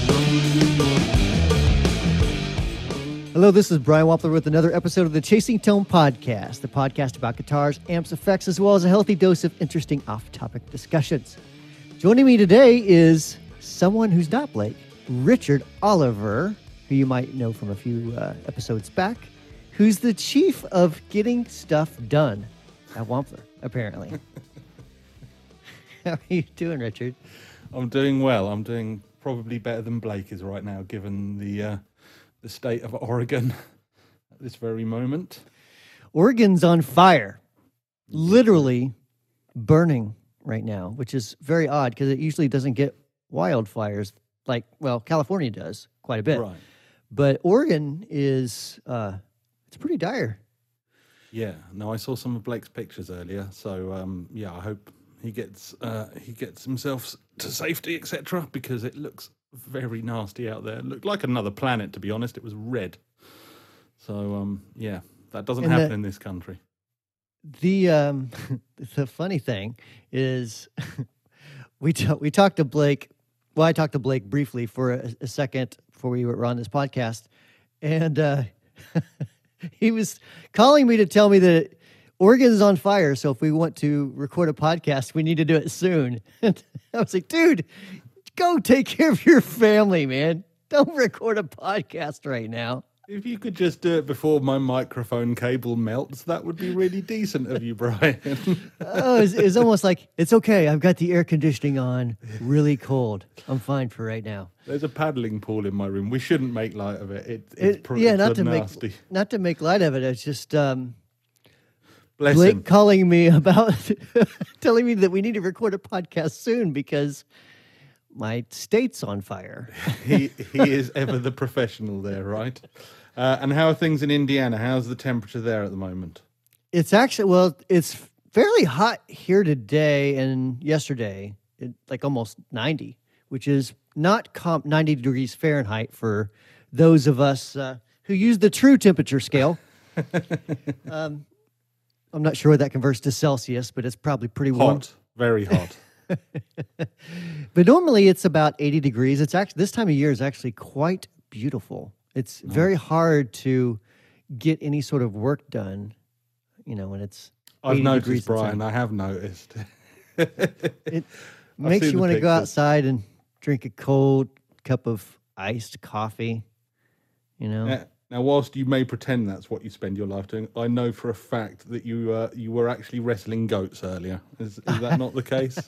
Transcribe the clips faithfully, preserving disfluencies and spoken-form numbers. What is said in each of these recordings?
Hello, this is Brian Wampler with another episode of the Chasing Tone Podcast, the podcast about guitars, amps, effects, as well as a healthy dose of interesting off-topic discussions. Joining me today is someone who's not Blake, Richard Oliver, who you might know from a few uh, episodes back, who's the chief of getting stuff done at Wampler, apparently. How are you doing, Richard? I'm doing well. I'm doing probably better than Blake is right now, given the uh, the state of Oregon at this very moment. Oregon's on fire, literally burning right now, which is very odd because it usually doesn't get wildfires like, well, California does quite a bit. Right. But Oregon is, uh, it's pretty dire. Yeah. No, I saw some of Blake's pictures earlier. So, um, yeah, I hope he gets uh, he gets himself to safety, et cetera, because it looks very nasty out there. It looked like another planet, to be honest. It was red. So, um, yeah, that doesn't And happen the- in this country. The um, the funny thing is, we t- we talked to Blake. Well, I talked to Blake briefly for a, a second before we were on this podcast, and uh, he was calling me to tell me that Oregon is on fire. So if we want to record a podcast, we need to do it soon. And I was like, dude, go take care of your family, man. Don't record a podcast right now. If you could just do it before my microphone cable melts, that would be really decent of you, Brian. Oh, it's, it's almost like, it's okay. I've got the air conditioning on, really cold. I'm fine for right now. There's a paddling pool in my room. We shouldn't make light of it. it it's It, pr- yeah, it's not a to nasty. make not to make light of it. It's just um, Bless Blake him. calling me about telling me that we need to record a podcast soon because my state's on fire. he he is ever the professional there, right? Uh, and how are things in Indiana? How's the temperature there at the moment? It's actually, well, it's fairly hot here today and yesterday, it, like almost ninety, which is not comp ninety degrees Fahrenheit for those of us uh, who use the true temperature scale. um, I'm not sure what that converts to Celsius, but it's probably pretty warm. Hot, very hot. But normally it's about eighty degrees. It's actually, this time of year is actually quite beautiful. It's very hard to get any sort of work done, you know, when it's I've eighty noticed, degrees Brian. outside. I have noticed. It makes seen you the want to go pictures. outside and drink a cold cup of iced coffee, you know? Now, now, whilst you may pretend that's what you spend your life doing, I know for a fact that you uh, you were actually wrestling goats earlier. Is, is that not the case?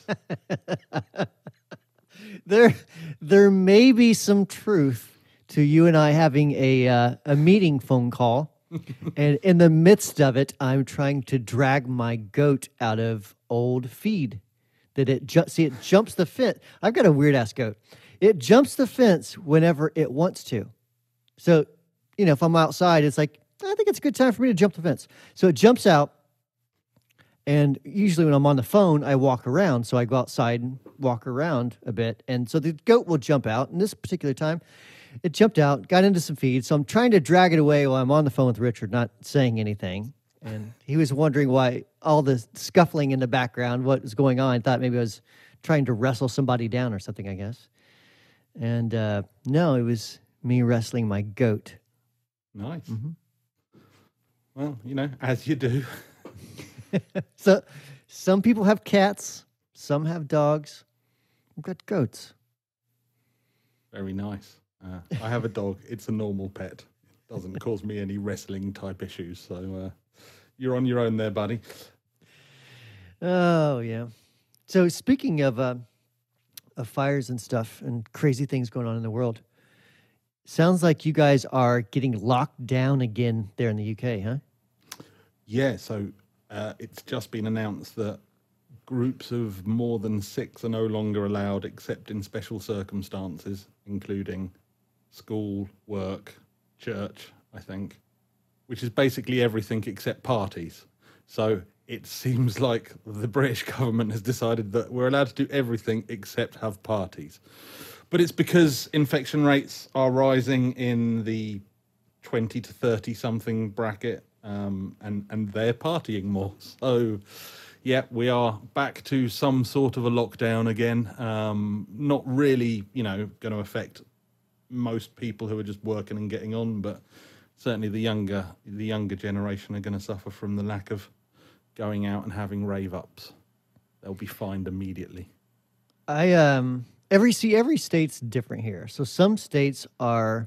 There, there may be some truth to you and I having a uh, a meeting phone call, and in the midst of it, I'm trying to drag my goat out of old feed. That it ju- see it jumps the fence. I've got a weird ass goat. It jumps the fence whenever it wants to. So, you know, if I'm outside, it's like I think it's a good time for me to jump the fence. So it jumps out. And usually when I'm on the phone, I walk around. So I go outside and walk around a bit. And so the goat will jump out. And this particular time, it jumped out, got into some feed. So I'm trying to drag it away while I'm on the phone with Richard, not saying anything. And he was wondering why all the scuffling in the background, what was going on. I thought maybe I was trying to wrestle somebody down or something, I guess. And uh, no, it was me wrestling my goat. Nice. Mhm. Well, you know, as you do. So some people have cats, some have dogs. We've got goats. Very nice. Uh, I have a dog. It's a normal pet. It doesn't cause me any wrestling type issues. So uh, you're on your own there, buddy. Oh, yeah. So speaking of uh, of fires and stuff and crazy things going on in the world, sounds like you guys are getting locked down again there in the U K, huh? Yeah, so uh, it's just been announced that groups of more than six are no longer allowed except in special circumstances, including school, work, church, I think, which is basically everything except parties. So it seems like the British government has decided that we're allowed to do everything except have parties. But it's because infection rates are rising in the twenty to thirty something bracket, um, and, and they're partying more. So, yeah, we are back to some sort of a lockdown again. Um, not really, you know, going to affect most people who are just working and getting on, but certainly the younger the younger generation are going to suffer from the lack of going out and having rave ups. They'll be fined immediately. I um every see every state's different here. So some states are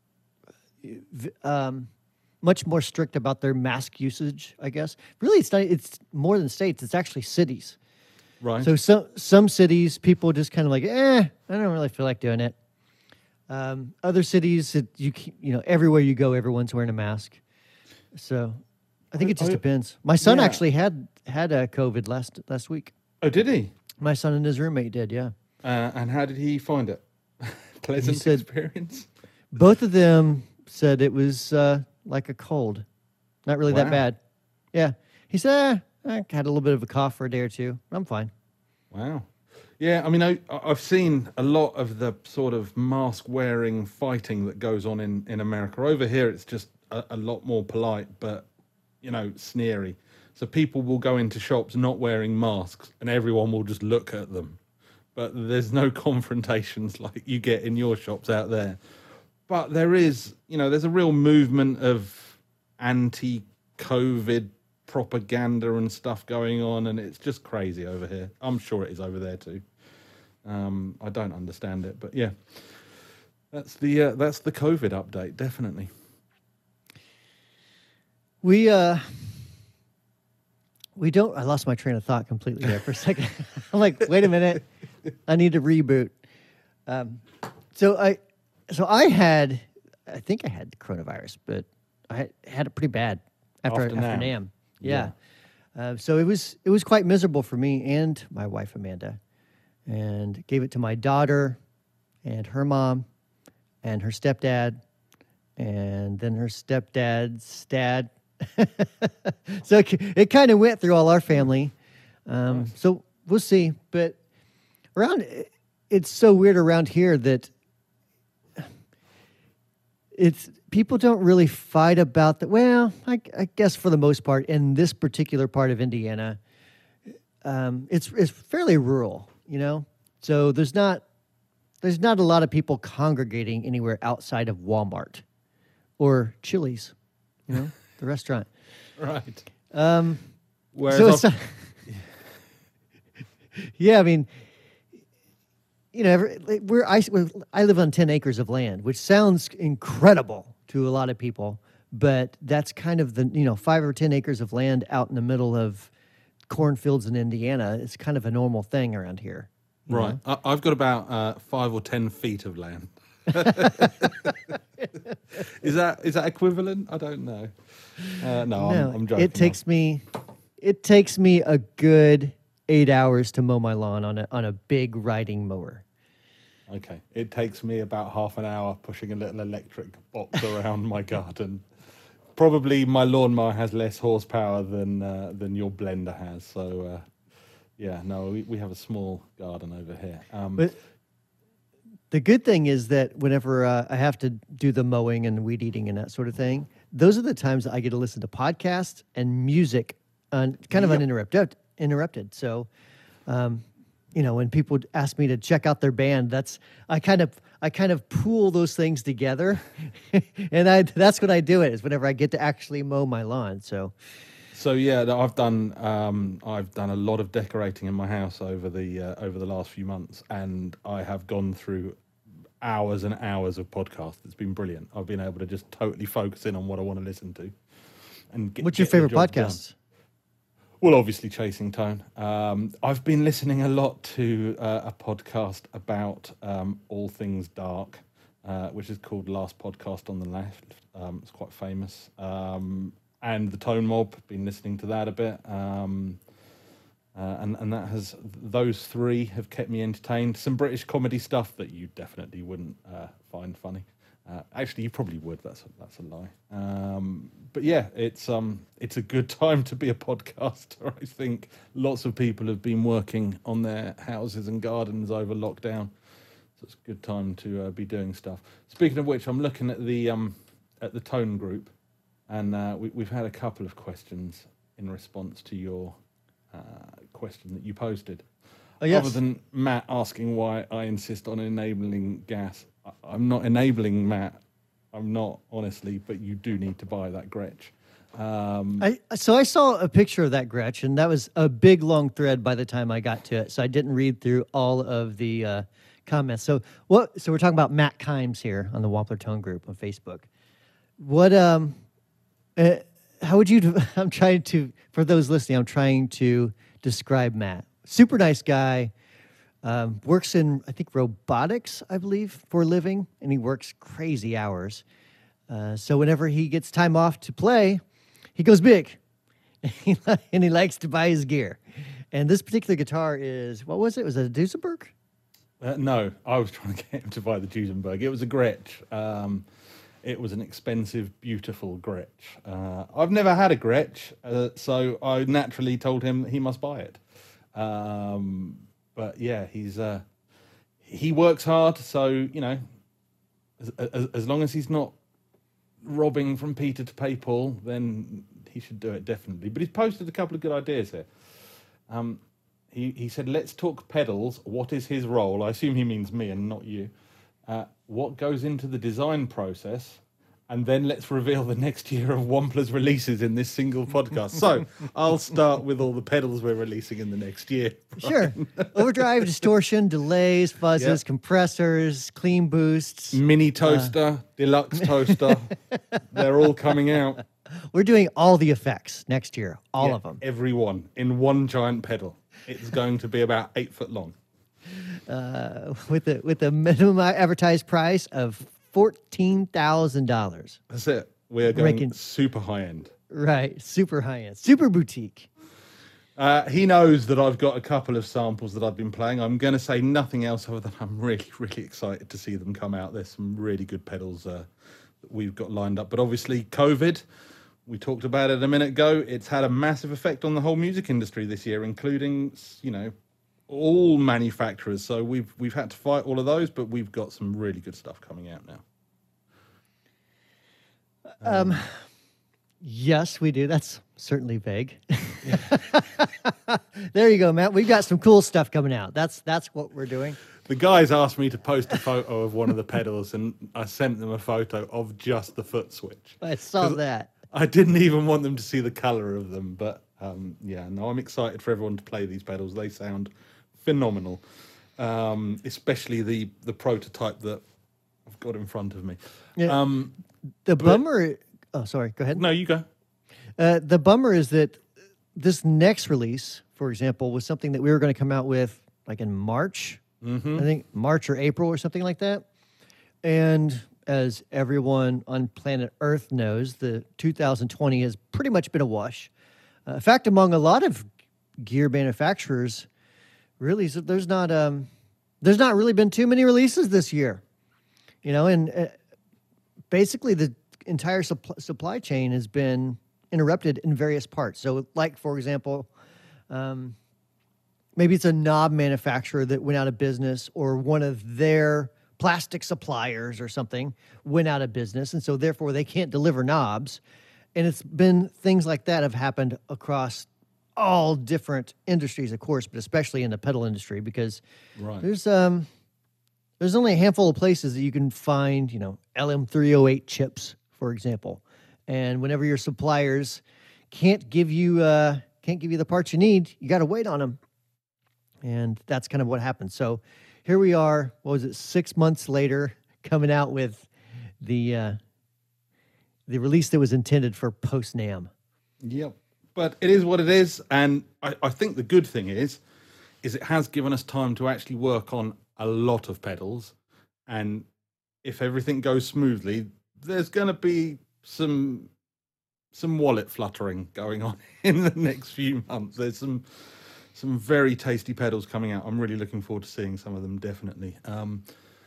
um much more strict about their mask usage, I guess. Really, it's not, it's more than states. It's actually cities. Right. So some some cities, people just kind of like, eh, I don't really feel like doing it. Um, other cities, it, you keep, you know, everywhere you go, everyone's wearing a mask. So I think it just I- depends. My son yeah. actually had had a COVID last last week. Oh, did he? My son and his roommate did, yeah. Uh, and how did he find it? Pleasant said- experience? Both of them said it was uh, like a cold, not really Wow. that bad. Yeah, he said eh, I had a little bit of a cough for a day or two. I'm fine. Wow. Yeah, I mean, I, I've seen a lot of the sort of mask-wearing fighting that goes on in, in America. Over here, it's just a, a lot more polite, but, you know, sneery. So people will go into shops not wearing masks, and everyone will just look at them. But there's no confrontations like you get in your shops out there. But there is, you know, there's a real movement of anti-COVID propaganda and stuff going on, and it's just crazy over here. I'm sure it is over there too. Um, I don't understand it, but yeah, that's the uh, that's the COVID update, definitely. We uh, we don't. I lost my train of thought completely there for a second. I'm like, wait a minute, I need to reboot. Um, so I, so I had, I think I had coronavirus, but I had, had it pretty bad after After after NAMM. NAMM. Yeah. Uh, so it was it was quite miserable for me and my wife Amanda, and gave it to my daughter, and her mom, and her stepdad, and then her stepdad's dad. So it, it kind of went through all our family. Um, Nice. So we'll see. But around, it's so weird around here that it's people don't really fight about the. Well, I, I guess for the most part, in this particular part of Indiana, um, it's it's fairly rural, you know. So there's not there's not a lot of people congregating anywhere outside of Walmart or Chili's, you know, the restaurant. Right. Um, Whereas so it's I've- not, yeah, I mean, you know, every, like, we're I, I live on ten acres of land, which sounds incredible to a lot of people, but that's kind of the, you know, five or ten acres of land out in the middle of cornfields in Indiana. It's kind of a normal thing around here. you right, know? I, I've got about uh, five or ten feet of land. is that is that equivalent? I don't know. Uh, no, No, I'm, I'm joking. it takes me, it takes me a good eight hours to mow my lawn on a on a big riding mower. Okay, it takes me about half an hour pushing a little electric box around my garden. Probably my lawnmower has less horsepower than uh, than your blender has. So, uh, yeah, no, we, we have a small garden over here. Um, But the good thing is that whenever uh, I have to do the mowing and weed eating and that sort of thing, those are the times that I get to listen to podcasts and music, un, kind of Yep. uninterrupted. Interrupted. So, um, you know, when people ask me to check out their band, that's I kind of I kind of pool those things together, and I that's when I do it. Is whenever I get to actually mow my lawn. So. So yeah, no, I've done um, I've done a lot of decorating in my house over the uh, over the last few months, and I have gone through hours and hours of podcasts. It's been brilliant. I've been able to just totally focus in on what I want to listen to. And get, What's your get the favorite job done. podcast? Well, obviously, Chasing Tone. Um, I've been listening a lot to uh, a podcast about um, all things dark, uh, which is called Last Podcast on the Left. Um, it's quite famous. Um, and the Tone Mob, been listening to that a bit. Um, uh, and, and that has, those three have kept me entertained. Some British comedy stuff that you definitely wouldn't uh, find funny. Uh, actually, you probably would. That's a, that's a lie. Um, but yeah, it's um, it's a good time to be a podcaster. I think lots of people have been working on their houses and gardens over lockdown, so it's a good time to uh, be doing stuff. Speaking of which, I'm looking at the um, at the Tone group, and uh, we, we've had a couple of questions in response to your uh, question that you posted. Oh, yes. Other than Matt asking why I insist on enabling gas, I- I'm not enabling Matt. I'm not, honestly, but you do need to buy that Gretsch. Um, I so I saw a picture of that Gretsch, and that was a big long thread by the time I got to it. So I didn't read through all of the uh, comments. So what? So we're talking about Matt Kimes here on the Wampler Tone Group on Facebook. What? Um, uh, how would you? I'm trying to for those listening. I'm trying to describe Matt. Super nice guy. Um, works in I think robotics, I believe, for a living, and he works crazy hours. Uh, so whenever he gets time off to play, he goes big, and he likes to buy his gear. And this particular guitar is, what was it? Was it a Duesenberg? uh, no, I was trying to get him to buy the Duesenberg. It was a Gretsch. Um, it was an expensive, beautiful Gretsch. Uh, I've never had a Gretsch, uh, so I naturally told him he must buy it. Um, but yeah, he's uh, he works hard, so you know, as, as, as long as he's not robbing from Peter to pay Paul, then he should do it definitely. But he's posted a couple of good ideas here. Um, he he said, "Let's talk pedals. What is his role?" I assume he means me and not you. Uh, what goes into the design process, and then let's reveal the next year of Wampler's releases in this single podcast. So I'll start with all the pedals we're releasing in the next year. Sure. Overdrive, distortion, delays, fuzzes, Yep. compressors, clean boosts. Mini toaster, deluxe toaster, they're all coming out. We're doing all the effects next year, all Yeah, of them. every one in one giant pedal. It's going to be about eight foot long. Uh, with the with the minimum advertised price of fourteen thousand dollars. That's it. We're going Making- super high end. Right, super high end, super boutique. Uh, he knows that I've got a couple of samples that I've been playing. I'm going to say nothing else other than I'm really, really excited to see them come out. There's some really good pedals uh, that we've got lined up. But obviously, COVID, we talked about it a minute ago. It's had a massive effect on the whole music industry this year, including, you know, all manufacturers. So we've we've had to fight all of those, but we've got some really good stuff coming out now. Um, yes, we do. That's certainly vague. There you go, Matt. We've got some cool stuff coming out. That's that's what we're doing. The guys asked me to post a photo of one of the pedals, and I sent them a photo of just the foot switch. I saw that. I didn't even want them to see the color of them, but um, yeah, no, I'm excited for everyone to play these pedals. They sound phenomenal, um, especially the the prototype that I've got in front of me. Yeah. Um, The bummer. Oh, sorry. Go ahead. no, you go. Uh, the bummer is that this next release, for example, was something that we were going to come out with like in March. Mm-hmm. I think March or April or something like that. And as everyone on planet Earth knows, the two thousand twenty has pretty much been a wash. Uh, in fact, among a lot of gear manufacturers, really, so there's not um, there's not really been too many releases this year. You know, and uh, basically the entire supp- supply chain has been interrupted in various parts. So, like for example, um, maybe it's a knob manufacturer that went out of business, or one of their plastic suppliers or something went out of business, and so therefore they can't deliver knobs. And it's been things like that have happened across all different industries, of course, but especially in the pedal industry, because Right. there's um there's only a handful of places that you can find, you know, L M three oh eight chips, for example. And whenever your suppliers can't give you uh can't give you the parts you need, you got to wait on them. And that's kind of what happened. So here we are, what was it, six months later, coming out with the uh, the release that was intended for post-NAMM. Yep. But it is what it is, and I, I think the good thing is, is it has given us time to actually work on a lot of pedals, and if everything goes smoothly, there's going to be some some wallet fluttering going on in the next few months. There's some some very tasty pedals coming out. I'm really looking forward to seeing some of them, definitely. Um,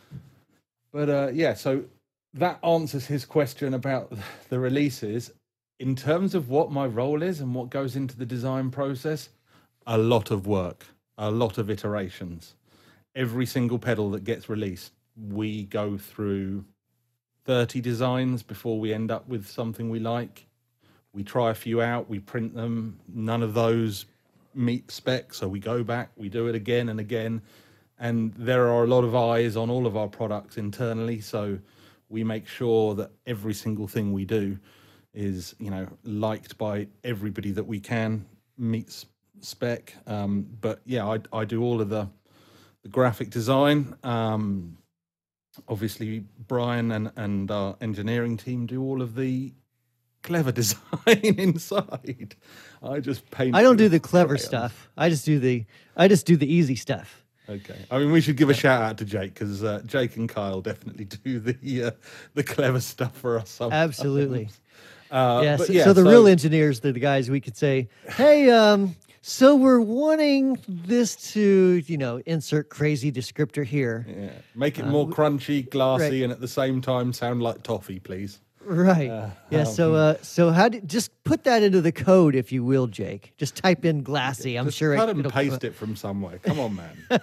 but uh, yeah, so that answers his question about the releases. In terms of what my role is and what goes into the design process, a lot of work, a lot of iterations. Every single pedal that gets released, we go through thirty designs before we end up with something we like. We try a few out, we print them. None of those meet spec, so we go back, we do it again and again, and there are a lot of eyes on all of our products internally, so we make sure that every single thing we do is, you know, liked by everybody that we can meet spec. Um, but yeah, I, I do all of the, the graphic design. Um, obviously, Brian and, and our engineering team do all of the clever design inside. I just paint. I don't do the clever crayons. stuff. I just do the I just do the easy stuff. Okay. I mean, we should give a shout out to Jake, because uh, Jake and Kyle definitely do the uh, the clever stuff for us sometimes. Absolutely. Uh, yeah, but so, yeah. so the so, real engineers, they're the guys we could say, hey, um, so we're wanting this to, you know, insert crazy descriptor here. Yeah. Make it Uh, more crunchy, glassy, right. and at the same time sound like toffee, please. Right. Uh, yeah. So, uh, so how do just put that into the code, if you will, Jake. Just type in glassy. I'm Just sure cut it, and it'll paste it from somewhere. Come on, man.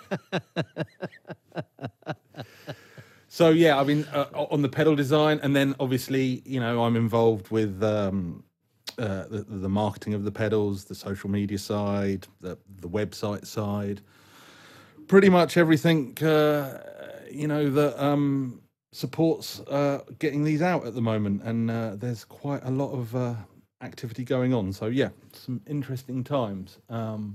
So yeah, I mean, uh, on the pedal design, and then obviously, you know, I'm involved with um, uh, the, the marketing of the pedals, the social media side, the the website side, pretty much everything, uh, you know, that um, supports uh, getting these out at the moment. And uh, there's quite a lot of uh, activity going on. So yeah, some interesting times. Um,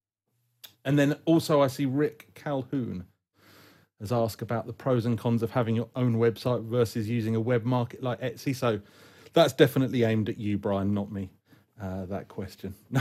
and then also I see Rick Calhoun has asked about the pros and cons of having your own website versus using a web market like Etsy. So that's definitely aimed at you, Brian, not me, uh, that question. No,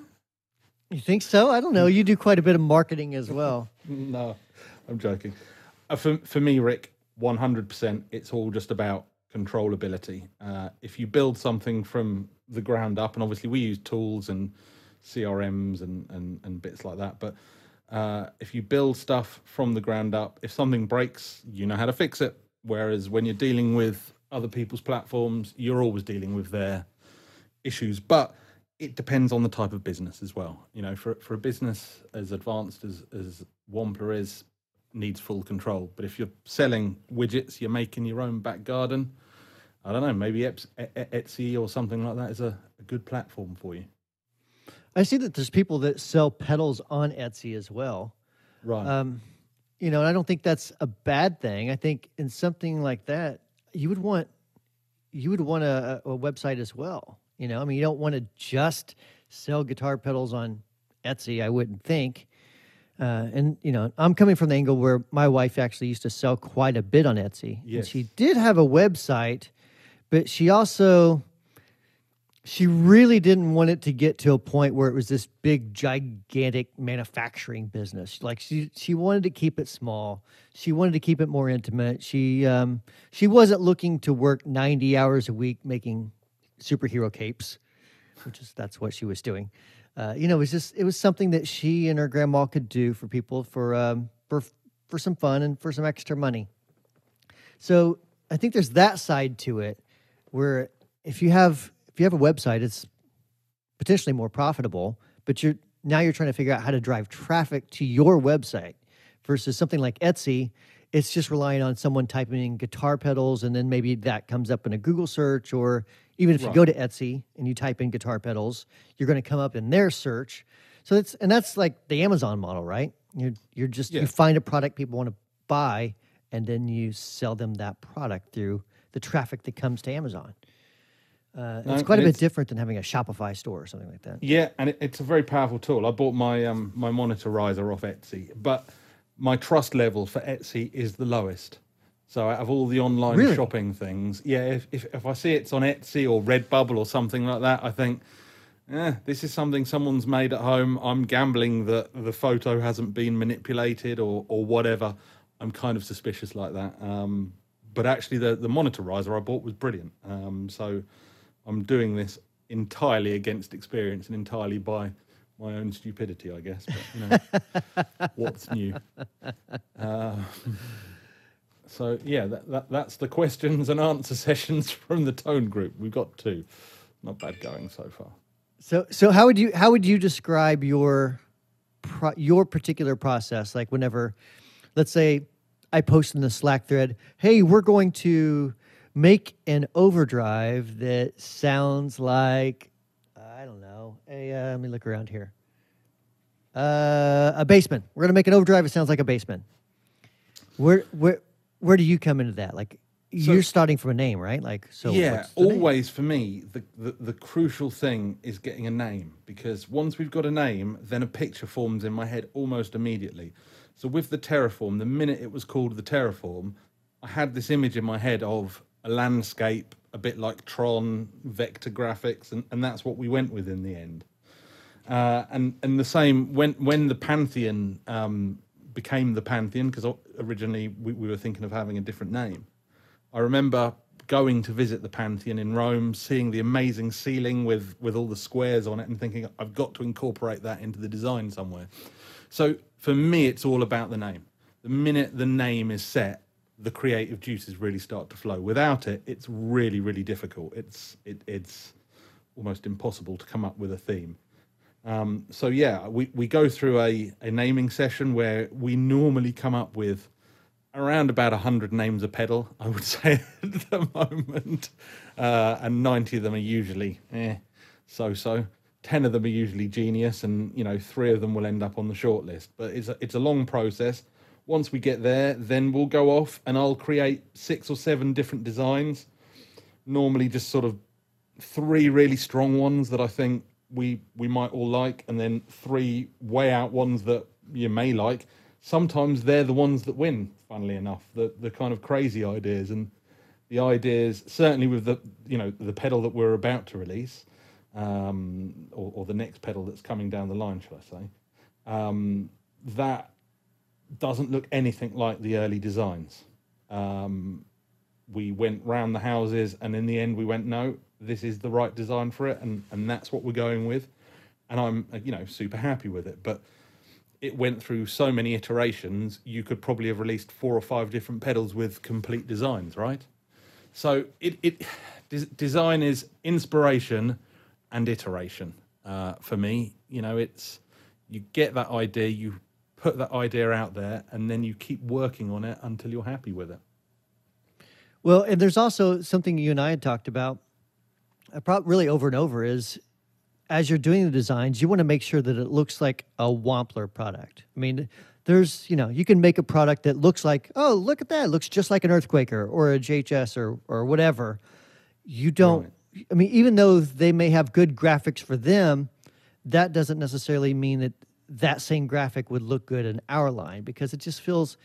You think so? I don't know. You do quite a bit of marketing as well. no, I'm joking. Uh, for, for me, Rick, one hundred percent, it's all just about controllability. Uh, if you build something from the ground up, and obviously we use tools and C R Ms and, and, and bits like that, but Uh, if you build stuff from the ground up, if something breaks, you know how to fix it. Whereas when you're dealing with other people's platforms, you're always dealing with their issues. But it depends on the type of business as well. You know, for for a business as advanced as, as Wampler is, needs full control. But if you're selling widgets, you're making your own back garden, I don't know, maybe Etsy or something like that is a, a good platform for you. I see that there's people that sell pedals on Etsy as well. Right. Um, you know, and I don't think that's a bad thing. I think in something like that, you would want you would want a, a website as well. You know, I mean, you don't want to just sell guitar pedals on Etsy, I wouldn't think. Uh, and, you know, I'm coming from the angle where my wife actually used to sell quite a bit on Etsy. Yes. And she did have a website, but she also... She really didn't want it to get to a point where it was this big, gigantic manufacturing business. Like she, she wanted to keep it small. She wanted to keep it more intimate. She, um, she wasn't looking to work ninety hours a week making superhero capes, which is that's what she was doing. Uh, you know, it was just it was something that she and her grandma could do for people for um, for for some fun and for some extra money. So I think there's that side to it, where if you have If you have a website, it's potentially more profitable, but you're now you're trying to figure out how to drive traffic to your website versus something like Etsy. It's just relying on someone typing in guitar pedals, and then maybe that comes up in a Google search, or even if you Right. go to Etsy and you type in guitar pedals, you're going to come up in their search. So it's and that's like the Amazon model, right? You're you're just Yeah. you find a product people want to buy, and then you sell them that product through the traffic that comes to Amazon. Uh, No, it's quite a and bit it's- different than having a Shopify store or something like that. Yeah, and it, it's a very powerful tool. I bought my um, my monitorizer off Etsy, but my trust level for Etsy is the lowest. So out of all the online Really? shopping things, yeah, if, if if I see it's on Etsy or Redbubble or something like that, I think, eh, this is something someone's made at home. I'm gambling that the photo hasn't been manipulated or or whatever. I'm kind of suspicious like that. Um, but actually, the the monitorizer I bought was brilliant. Um, so. I'm doing this entirely against experience and entirely by my own stupidity, I guess. But, you know, what's new? Uh, so, yeah, that, that, that's the questions and answer sessions from the Tone Group. We've got two. Not bad going so far. So, so how would you how would you describe your pro, your particular process? Like, whenever, let's say, I post in the Slack thread, "Hey, we're going to make an overdrive that sounds like, I don't know, a, uh, let me look around here. Uh, a baseman. We're gonna make an overdrive. It sounds like a baseman. Where where where do you come into that? Like So- you're starting from a name, right? Like so. yeah, what's the name? always for me, the, the, the crucial thing is getting a name, because once we've got a name, then a picture forms in my head almost immediately. So with the Terraform, the minute it was called the Terraform, I had this image in my head of a landscape, a bit like Tron, vector graphics, and, and that's what we went with in the end. Uh, and and the same when when the Pantheon um, became the Pantheon, because originally we, we were thinking of having a different name. I remember going to visit the Pantheon in Rome, seeing the amazing ceiling with with all the squares on it, and thinking I've got to incorporate that into the design somewhere. So for me, it's all about the name. The minute the name is set, the creative juices really start to flow. Without it, it's really really difficult. It's it, it's almost impossible to come up with a theme. Um, so yeah, we, we go through a, a naming session where we normally come up with around about one hundred names a pedal, I would say at the moment. Uh, and ninety of them are usually eh, so-so. ten of them are usually genius, and you know, three of them will end up on the short list. But it's a, it's a long process. Once we get there, then we'll go off and I'll create six or seven different designs. Normally just sort of three really strong ones that I think we we might all like, and then three way out ones that you may like. Sometimes they're the ones that win, funnily enough, the the kind of crazy ideas. And the ideas, certainly with the you know the pedal that we're about to release, um, or, or the next pedal that's coming down the line, shall I say, um, that doesn't look anything like the early designs. Um, we went round the houses, and in the end we went, no, this is the right design for it, and, and that's what we're going with. And I'm, you know, super happy with it. But it went through so many iterations, you could probably have released four or five different pedals with complete designs, right? So it, it des- design is inspiration and iteration uh, for me. You know, it's, you get that idea, you put that idea out there, and then you keep working on it until you're happy with it. Well, and there's also something you and I had talked about, uh, prob- really over and over, is as you're doing the designs, you want to make sure that it looks like a Wampler product. I mean, there's, you know, you can make a product that looks like, oh, look at that, it looks just like an Earthquaker or a J H S or or whatever. You don't, right. I mean, even though they may have good graphics for them, that doesn't necessarily mean that that same graphic would look good in our line, because it just feels,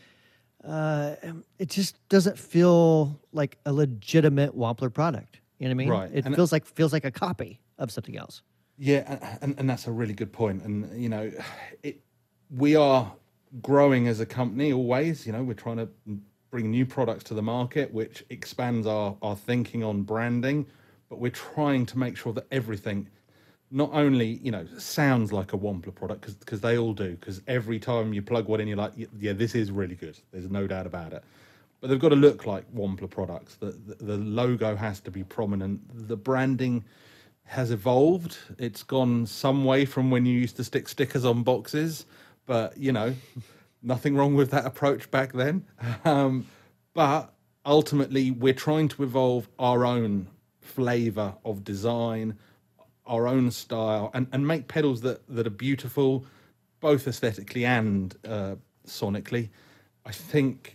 uh, it just doesn't feel like a legitimate Wampler product. You know what I mean? Right. It And feels like feels like a copy of something else. Yeah, and, and that's a really good point. And, you know, it, we are growing as a company always. You know, we're trying to bring new products to the market, which expands our, our thinking on branding, but we're trying to make sure that everything not only, you know, sounds like a Wampler product, because because they all do, because every time you plug one in, you're like, yeah, this is really good. There's no doubt about it. But they've got to look like Wampler products. The, the, the logo has to be prominent. The branding has evolved. It's gone some way from when you used to stick stickers on boxes, but you know, nothing wrong with that approach back then. Um, but ultimately, we're trying to evolve our own flavor of design, our own style, and, and make pedals that, that are beautiful, both aesthetically and uh, sonically. I think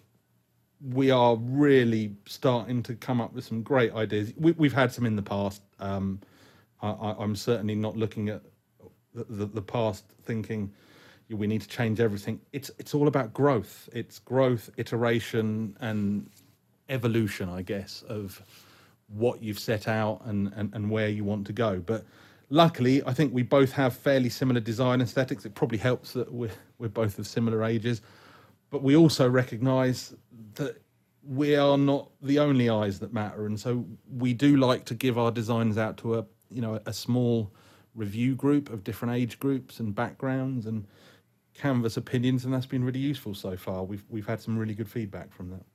we are really starting to come up with some great ideas. We, we've had some in the past. Um, I, I'm certainly not looking at the, the, the past thinking we need to change everything. It's it's all about growth. It's growth, iteration, and evolution, I guess, of what you've set out and, and, and where you want to go. But luckily, I think we both have fairly similar design aesthetics. It probably helps that we're, we're both of similar ages. But we also recognise that we are not the only eyes that matter. And so we do like to give our designs out to a you know, a small review group of different age groups and backgrounds, and canvas opinions, and that's been really useful so far. We've we've had some really good feedback from that.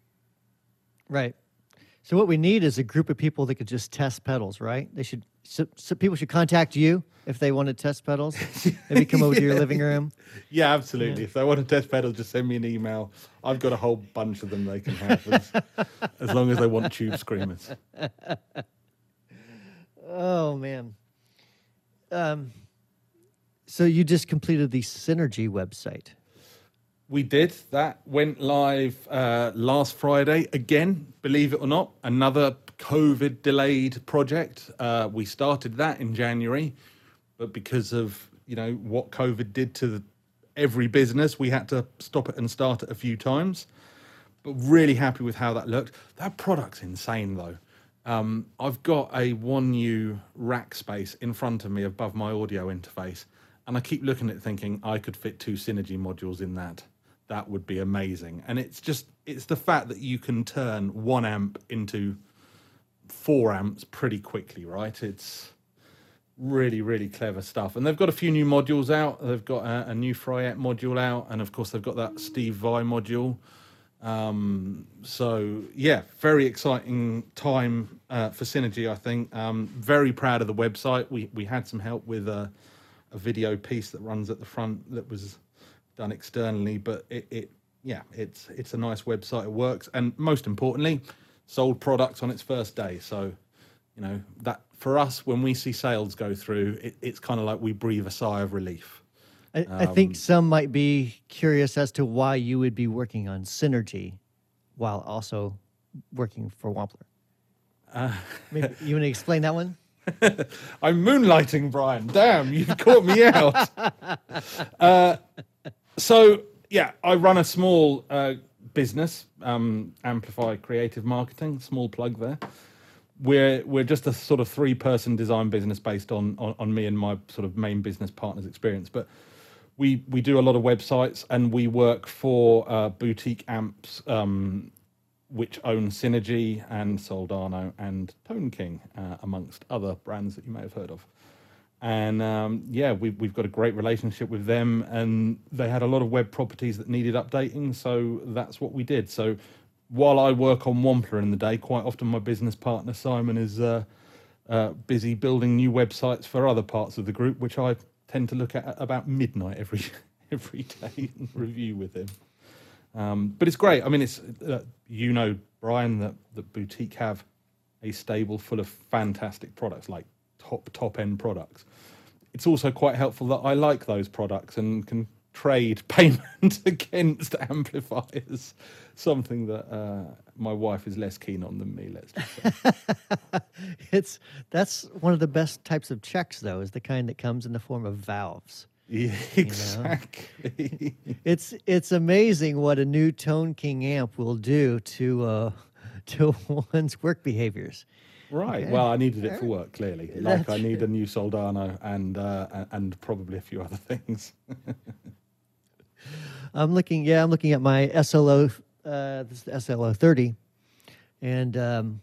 Right. So what we need is a group of people that could just test pedals, right? They should. So, so people should contact you if they want to test pedals. Maybe come over yeah. to your living room. Yeah, absolutely. Yeah. If they want to test pedals, just send me an email. I've got a whole bunch of them they can have, as, as long as they want tube screamers. Oh man. Um. So you just completed the Synergy website. We did. That went live uh, last Friday. Again, believe it or not, another COVID delayed project. Uh, we started that in January, but because of, you know, what COVID did to the, every business, we had to stop it and start it a few times. But really happy with how that looked. That product's insane though. Um, I've got a one U rack space in front of me above my audio interface, and I keep looking at it thinking I could fit two Synergy modules in that. That would be amazing. And it's just, it's the fact that you can turn one amp into four amps pretty quickly, right? It's really, really clever stuff. And they've got a few new modules out. They've got a, a new Fryette module out. And of course, they've got that Steve Vai module. Um, so yeah, very exciting time uh, for Synergy, I think. Um, very proud of the website. We, we had some help with a, a video piece that runs at the front that was done externally, but it, it yeah it's it's a nice website. It works, and most importantly, sold products on its first day. So you know that for us, when we see sales go through, it, it's kind of like we breathe a sigh of relief. I, I think some might be curious as to why you would be working on Synergy while also working for Wampler. Uh, Maybe you want to explain that one? I'm moonlighting, Brian. Damn, you've caught me out. uh, So, yeah, I run a small uh, business, um, Amplify Creative Marketing, small plug there. We're we're just a sort of three-person design business based on, on, on me and my sort of main business partner's experience. But we, we do a lot of websites, and we work for uh, boutique amps, um, which own Synergy and Soldano and Tone King, uh, amongst other brands that you may have heard of. And um, yeah, we've, we've got a great relationship with them, and they had a lot of web properties that needed updating, so that's what we did. So while I work on Wampler in the day, quite often my business partner Simon is uh, uh, busy building new websites for other parts of the group, which I tend to look at at about midnight every every day and review with him. Um, but it's great. I mean, it's uh, you know, Brian, that that Boutique have a stable full of fantastic products, like top top end products. It's also quite helpful that I like those products and can trade payment against amplifiers, something that uh, my wife is less keen on than me, let's just say. It's that's one of the best types of checks, though, is the kind that comes in the form of valves. Yeah, exactly. You know? It's it's amazing what a new Tone King amp will do to uh, to one's work behaviors. Right. Okay. Well, I needed it for work, clearly. Like That's I need true. a new Soldano and uh, and probably a few other things. I'm looking. Yeah, I'm looking at my S L O, uh, this is the S L O thirty, and um,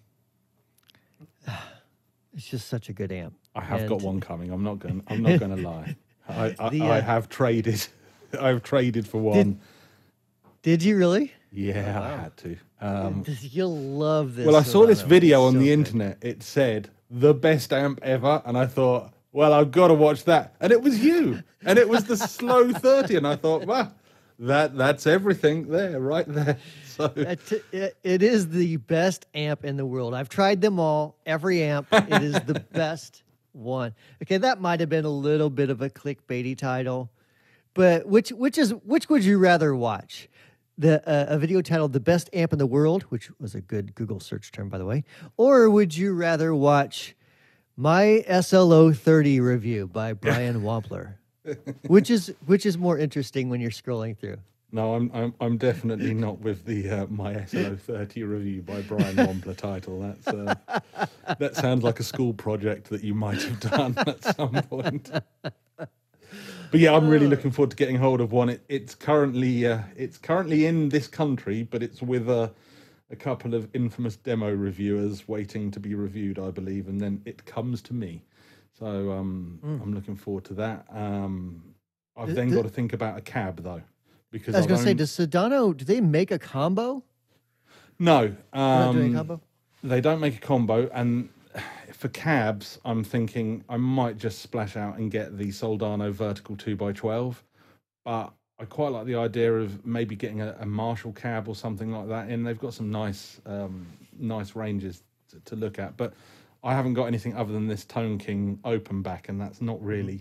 it's just such a good amp. I have And got one coming. I'm not going. I'm not going to lie. I I, The, I uh, have traded. I've traded for one. Did you really? Yeah, I had to. Um, You'll love this. well, I saw this Soldano. video It's on so the good. internet. It said the best amp ever, and I thought, well, I've got to watch that. And it was you, and it was the Slow thirty, and I thought, well, that that's everything there, right there. So It, it, it is the best amp in the world. I've tried them all. Every amp, it is the best one. Okay, that might have been a little bit of a clickbaity title, but which which is which would you rather watch? The uh, a video titled "The Best Amp in the World," which was a good Google search term, by the way, or would you rather watch my S L O thirty review by Brian Wampler? Which is which is more interesting when you're scrolling through? no, I'm I'm I'm definitely not with the uh, my S L O thirty review by Brian Wampler title. That's uh, that sounds like a school project that you might have done at some point. But yeah, I'm really looking forward to getting hold of one. It, it's currently uh, it's currently in this country, but it's with a a couple of infamous demo reviewers waiting to be reviewed, I believe, and then it comes to me. So um, Mm. I'm looking forward to that. Um, I've The- then the- got to think about a cab though, because I was I've going to say, owned- does Sedano, do they make a combo? no, They're not doing a um, combo? they don't make a combo, and for cabs, I'm thinking I might just splash out and get the Soldano Vertical two by twelve, but I quite like the idea of maybe getting a, a Marshall cab or something like that in. They've got some nice, um, nice ranges to, to look at, but I haven't got anything other than this Tone King open back, and that's not really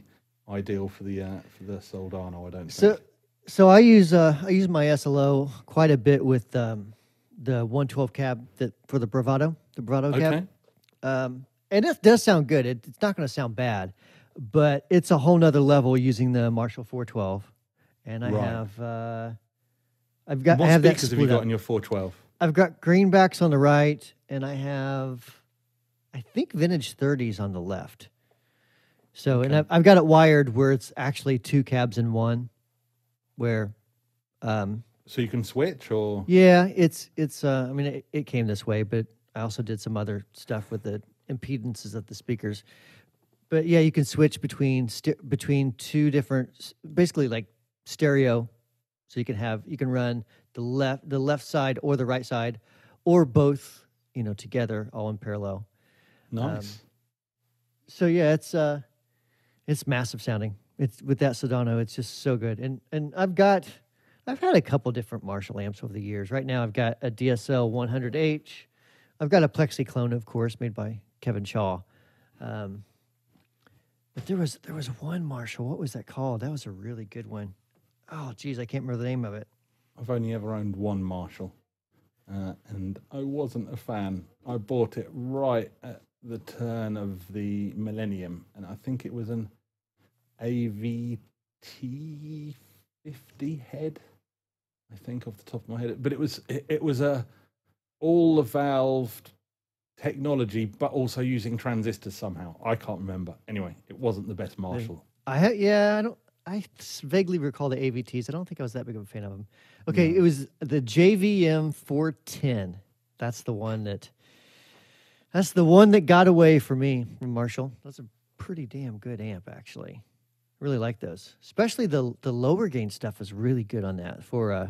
ideal for the uh, for the Soldano. I don't So, think. so I use uh, I use my S L O quite a bit with um, the one twelve cab that for the Bravado, the Bravado Okay. cab, um, and it does sound good. It, it's not going to sound bad, but it's a whole nother level using the Marshall four twelve, and I Right. have uh, I've got What I have that speakers have you split got up. in your four twelve? I've got greenbacks on the right, and I have I think vintage thirties on the left. So, and Okay. I've, I've got it wired where it's actually two cabs in one, where, um, So you can switch, or yeah, it's, it's, uh, I mean, it, it came this way, but I also did some other stuff with the impedances of the speakers. But yeah, you can switch between, st- between two different, s- basically like stereo. So you can have, you can run the left, the left side or the right side, or both, you know, together, all in parallel. nice. So yeah, it's, uh, it's massive sounding. It's with that Sedano, it's just so good. And and I've got I've had a couple different Marshall amps over the years. Right now I've got a D S L one hundred H. I've got a Plexi clone, of course, made by Kevin Shaw. Um, but there was there was one Marshall. What was that called? That was a really good one. Oh geez, I can't remember the name of it. I've only ever owned one Marshall, uh, and I wasn't a fan. I bought it right at the turn of the millennium, and I think it was an A V T fifty head. I think off the top of my head, but it was it, it was a all the valved technology, but also using transistors somehow. I can't remember. Anyway, it wasn't the best Marshall. I ha- yeah, I don't. I s- vaguely recall the A V Ts. I don't think I was that big of a fan of them. Okay, No. it was the J V M four ten. That's the one that. That's the one that got away for me from Marshall. That's a pretty damn good amp, actually. Really like those, especially the the lower gain stuff is really good on that for a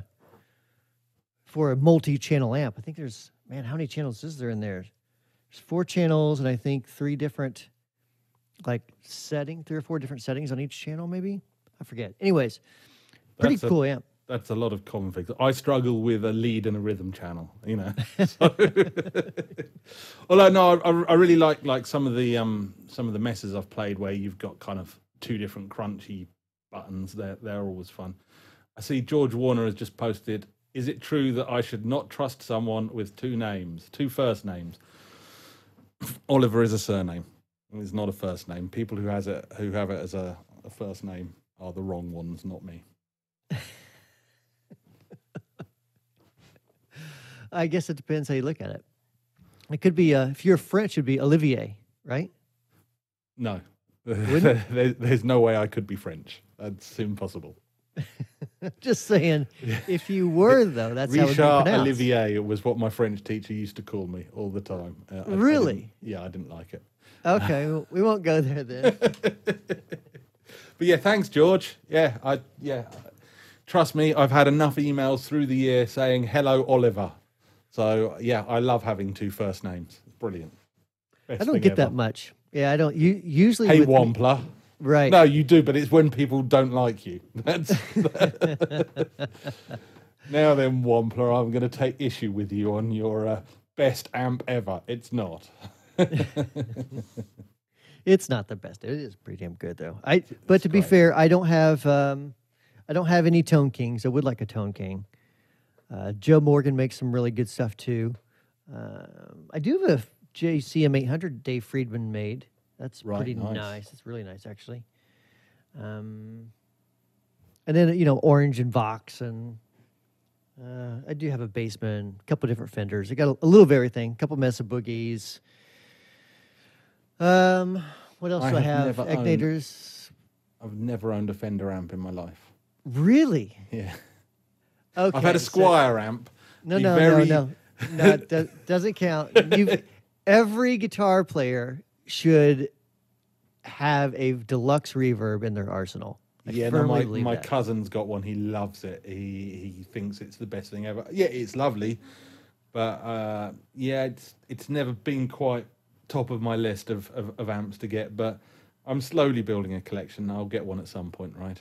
for a multi-channel amp. I think there's man, how many channels is there in there? There's four channels, and I think three different like setting, three or four different settings on each channel, maybe. I forget. Anyways, pretty That's a- cool amp. That's a lot of configs. I struggle with a lead and a rhythm channel, you know. So, although no, I, I really like like some of the um some of the messes I've played where you've got kind of two different crunchy buttons. They're they're always fun. I see George Warner has just posted. Is it true that I should not trust someone with two names, two first names? Oliver is a surname. It's not a first name. People who has it who have it as a, a first name are the wrong ones, not me. I guess it depends how you look at it. It could be, uh, if you're French, it'd be Olivier, right? No, Wouldn't? there, there's no way I could be French. That's impossible. Just saying, if you were, though, that's how it would be Richard pronounced. Olivier was what my French teacher used to call me all the time. Uh, I- I Really? didn't- yeah, I didn't like it. Okay, well, we won't go there then. But yeah, thanks, George. Yeah, I yeah. Trust me, I've had enough emails through the year saying hello, Oliver. So yeah, I love having two first names. It's brilliant. Best I don't thing get ever. that much. Yeah, I don't. You usually Hey, with me- Wampler. right? No, you do, but it's when people don't like you. That's now then, Wampler, I'm going to take issue with you on your uh, best amp ever. It's not. It's not the best. It is pretty damn good though. I but to be great. fair, I don't have um, I don't have any Tone Kings. I would like a Tone King. Uh, Joe Morgan makes some really good stuff too. Um, I do have a J C M eight hundred Dave Friedman made. That's Right, pretty nice. nice. It's really nice actually. Um, and then you know Orange and Vox and. Uh, I do have a Bassman, a couple different Fenders. I got a, a little of everything, a couple Mesa Boogies. Um, what else I do I have have? never owned- Egnators. I've never owned a Fender amp in my life. Really? Yeah. Okay. I've had a so- Squire amp. no, the no, very- no, no, no. It do- doesn't count. You've, every guitar player should have a deluxe reverb in their arsenal. I Yeah, no, firmly my, believe my that. cousin's got one. He loves it. He he thinks it's the best thing ever. Yeah, it's lovely, but uh, yeah, it's it's never been quite top of my list of, of, of amps to get. But I'm slowly building a collection. I'll get one at some point, right?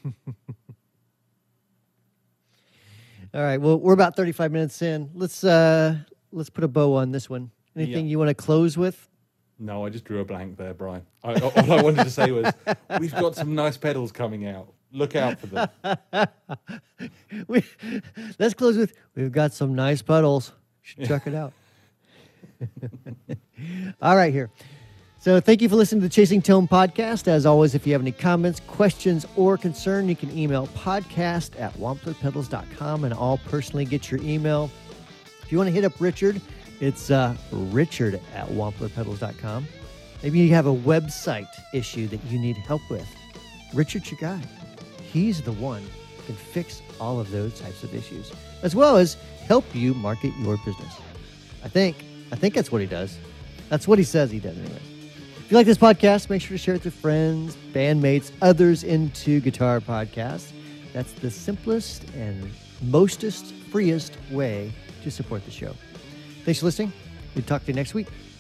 All right. Well, we're about thirty-five minutes in. Let's uh let's put a bow on this one. Anything Yeah. you want to close with? No, I just drew a blank there, Brian. I, all I wanted to say was, we've got some nice pedals coming out. Look out for them. we, let's close with, we've got some nice pedals. You should check it out. All right, here. So thank you for listening to the Chasing Tone podcast. As always, if you have any comments, questions, or concern, you can email podcast at wampler pedals dot com, and I'll personally get your email. If you want to hit up Richard, it's uh, richard at wampler pedals dot com. Maybe you have a website issue that you need help with. Richard's your guy. He's the one who can fix all of those types of issues, as well as help you market your business. I think. I think that's what he does. That's what he says he does anyway. If you like this podcast, make sure to share it with friends, bandmates, others into guitar podcasts. That's the simplest and mostest, freest way to support the show. Thanks for listening. We'll talk to you next week.